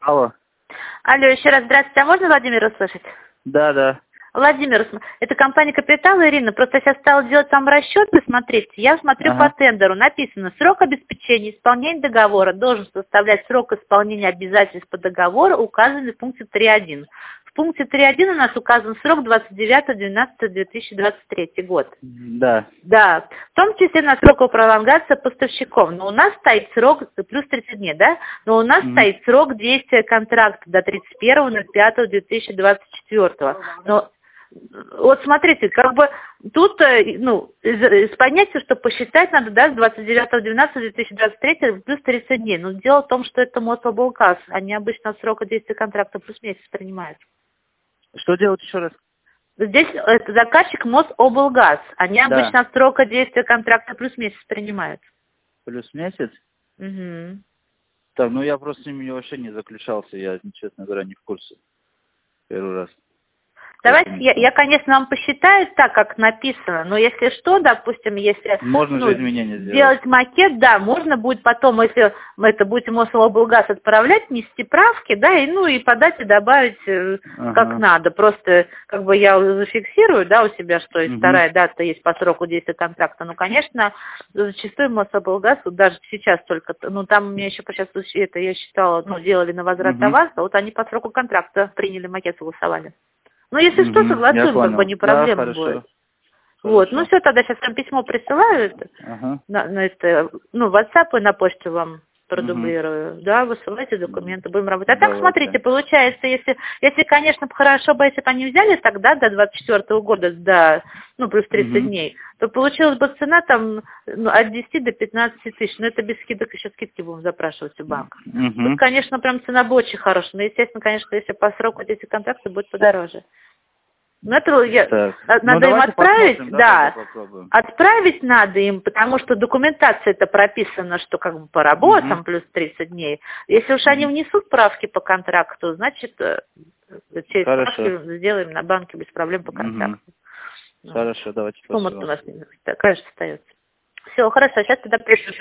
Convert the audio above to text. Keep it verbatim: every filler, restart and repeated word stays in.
Алло. Алло, еще раз здравствуйте. А можно Владимира услышать? Да, да. Владимир, это компания «Капитал», Ирина. Просто я сейчас стала делать там расчеты, смотрите. Я смотрю Ага. по тендеру. Написано, срок обеспечения исполнения договора должен составлять срок исполнения обязательств по договору, указанный в пункте три один. В пункте три один у нас указан срок двадцать девятое двенадцатое две тысячи двадцать третий год. Да. Да, в том числе на срок пролонгации поставщиков. Но у нас стоит срок, плюс тридцать дней, да? Но у нас Мгм. стоит срок действия контракта до тридцать первого ноль пятого две тысячи двадцать четвёртого. Но вот смотрите, как бы тут, э, ну, из, из понятия, что посчитать надо, да, с двадцать девятого двенадцатого две тысячи двадцать третьего плюс тридцать дней. Но дело в том, что это Мособлгаз, они обычно от срока действия контракта плюс месяц принимают. Что делать еще раз? Здесь это заказчик Мособлгаз. Они Да. обычно от срока действия контракта плюс месяц принимают. Плюс месяц? Угу. Так, ну я просто с ними вообще не заключался, я, честно говоря, не в курсе. Первый раз. Давайте, я, я, конечно, вам посчитаю так, как написано, но если что, допустим, если Можно ну, же изменения сделать. сделать макет, да, можно будет потом, если мы это будете Мособлгаз отправлять, нести правки, да, и ну и подать и добавить э, Ага. как надо. Просто как бы я зафиксирую, да, у себя, что и Мгм. вторая дата есть по сроку действия контракта. Ну, конечно, зачастую Мособлгаз, вот даже сейчас только, ну там у меня еще сейчас это я считала, ну, делали на возврат Мгм. товара, вот они по сроку контракта приняли макет, согласовали. Ну, если что, Мгм. Я согласуем, как бы понял. не Да, проблема хорошо. будет. Вот, ну Хорошо. все, тогда сейчас вам письмо присылаю, это, Ага. на, на это, ну, в WhatsApp и на почту вам Мгм. продублирую, да, высылайте документы, будем работать. А так, Давайте. смотрите, получается, если, если, конечно, хорошо бы, если бы они взяли тогда до двадцать четвёртого года, до, ну, плюс тридцать Мгм. дней, то получилась бы цена там ну, от десяти до пятнадцати тысяч, но это без скидок, еще скидки будем запрашивать у банка. Мгм. Тут, конечно, прям цена бы очень хорошая, но, естественно, конечно, если по сроку эти контракты будет подороже. Ну, это я, Так. надо Ну им давайте отправить, посмотрим, да, да, тогда попробуем. отправить надо им, потому что документация это прописано, что как бы по работам Мгм. плюс тридцать дней. Если уж они Мгм. внесут правки по контракту, значит, э, через Хорошо. правки сделаем на банке без проблем по Мгм. контракту. Ну, Хорошо, давайте сумма у спасибо. нас такая же остается. Все, хорошо, сейчас тогда пришлю.